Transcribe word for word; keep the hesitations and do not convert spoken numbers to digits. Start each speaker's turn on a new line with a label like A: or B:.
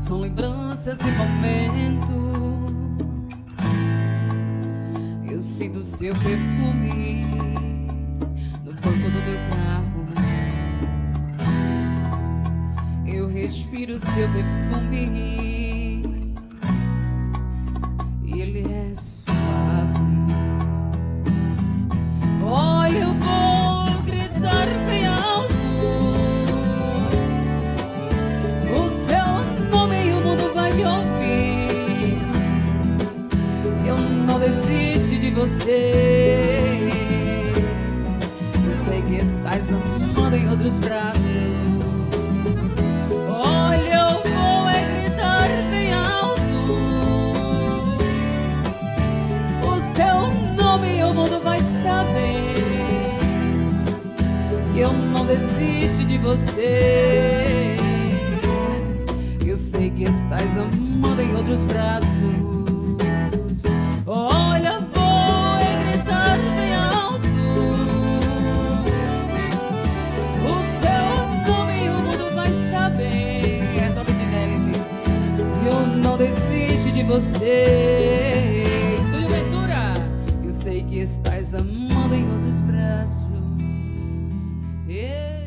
A: São lembranças e momentos. Eu sinto seu perfume no banco do meu carro. Eu respiro seu perfume e ele é suave. Olha, eu vou gritar bem alto o seu nome e o mundo vai me ouvir. Eu não desisto de você. Eu sei que estás amando em outros braços. Olha, eu vou é gritar bem alto o seu nome e o mundo vai saber. Eu não desisto de você. Eu sei que estás amando em outros braços. Olha, vou é gritar bem alto o seu nome e o mundo vai saber. É Tony Dinelli. Eu não desisto de você. Estúdio Ventura. Eu sei que estás amando em outros braços. Yeah.